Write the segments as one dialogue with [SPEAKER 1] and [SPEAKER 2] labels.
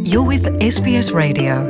[SPEAKER 1] You're with SBS Radio.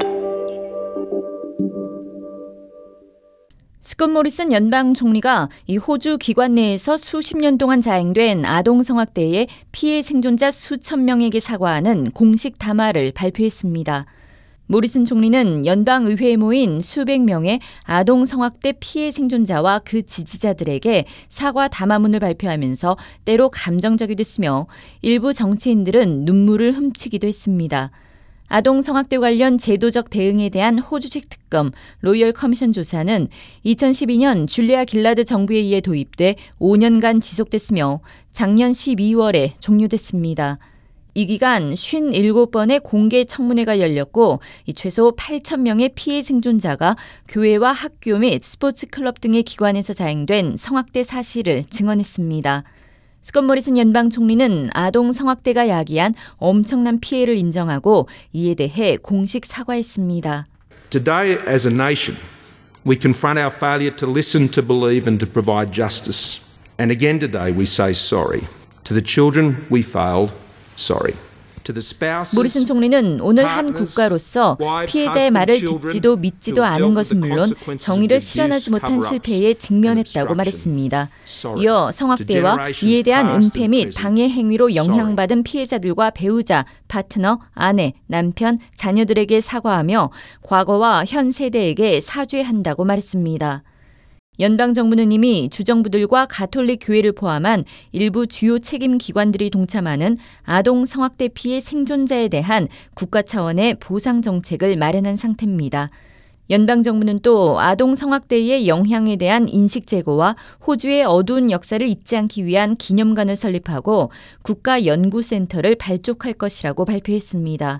[SPEAKER 2] 스콧 모리슨 연방 총리가 이 호주 기관 내에서 수십 년 동안 자행된 아동 성학대의 피해 생존자 수천 명에게 사과하는 공식 담화를 발표했습니다. 모리슨 총리는 연방 의회에 모인 수백 명의 아동 성학대 피해 생존자와 그 지지자들에게 사과 담화문을 발표하면서 때로 감정적이 됐으며 일부 정치인들은 눈물을 훔치기도 했습니다. 아동 성학대 관련 제도적 대응에 대한 호주식 특검 로열 커미션 조사는 2012년 줄리아 길라드 정부에 의해 도입돼 5년간 지속됐으며 작년 12월에 종료됐습니다. 이 기간 57번의 공개 청문회가 열렸고 최소 8,000명의 피해 생존자가 교회와 학교 및 스포츠 클럽 등의 기관에서 자행된 성학대 사실을 증언했습니다. 스콧 모리슨 연방 총리는 아동 성학대가 야기한 엄청난 피해를 인정하고 이에 대해 공식 사과했습니다.
[SPEAKER 3] Today, as a nation, we confront our failure to listen, to believe and to provide justice. And again today we say sorry. To the children we failed, sorry.
[SPEAKER 2] 모리슨 총리는 오늘 한 국가로서 피해자의 말을 듣지도 믿지도 않은 것은 물론 정의를 실현하지 못한 실패에 직면했다고 말했습니다. 이어 성학대와 이에 대한 은폐 및 방해 행위로 영향받은 피해자들과 배우자, 파트너, 아내, 남편, 자녀들에게 사과하며 과거와 현 세대에게 사죄한다고 말했습니다. 연방정부는 이미 주정부들과 가톨릭 교회를 포함한 일부 주요 책임 기관들이 동참하는 아동 성학대 피해 생존자에 대한 국가 차원의 보상 정책을 마련한 상태입니다. 연방정부는 또 아동 성학대의 영향에 대한 인식 제고와 호주의 어두운 역사를 잊지 않기 위한 기념관을 설립하고 국가연구센터를 발족할 것이라고 발표했습니다.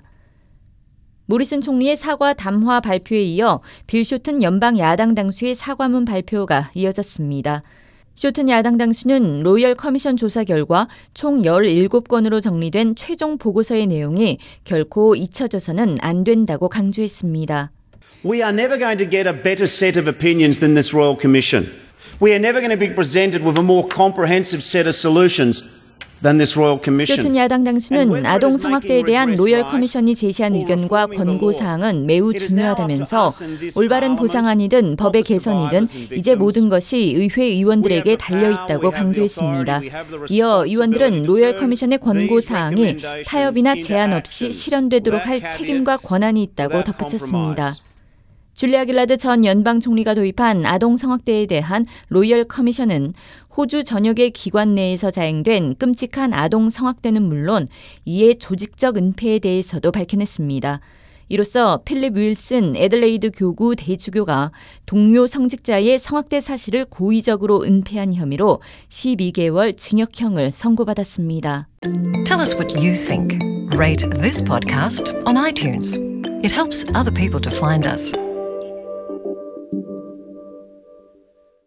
[SPEAKER 2] 모리슨 총리의 사과 담화 발표에 이어 빌 쇼튼 연방 야당 당수의 사과문 발표가 이어졌습니다. 쇼튼 야당 당수는 로열 커미션 조사 결과 총 17건으로 정리된 최종 보고서의 내용이 결코 잊혀져서는 안 된다고 강조했습니다.
[SPEAKER 4] We are never going to get a better set of opinions than this Royal Commission. We are never going to be presented with a more comprehensive set of solutions.
[SPEAKER 2] 쇼튼 야당 당수는 아동 성학대에 대한 로열 커미션이 제시한 의견과 권고사항은 매우 중요하다면서 올바른 보상안이든 법의 개선이든 이제 모든 것이 의회 의원들에게 달려있다고 강조했습니다. 이어 의원들은 로열 커미션의 권고사항이 타협이나 제한 없이 실현되도록 할 책임과 권한이 있다고 덧붙였습니다. 줄리아 길라드 전 연방 총리가 도입한 아동 성학대에 대한 로열 커미션은 호주 전역의 기관 내에서 자행된 끔찍한 아동 성학대는 물론 이에 조직적 은폐에 대해서도 밝혀냈습니다. 이로써 필립 윌슨 애들레이드 교구 대주교가 동료 성직자의 성학대 사실을 고의적으로 은폐한 혐의로 12개월 징역형을 선고받았습니다.
[SPEAKER 1] Tell us what you think. Rate this podcast on iTunes. It helps other people to find us.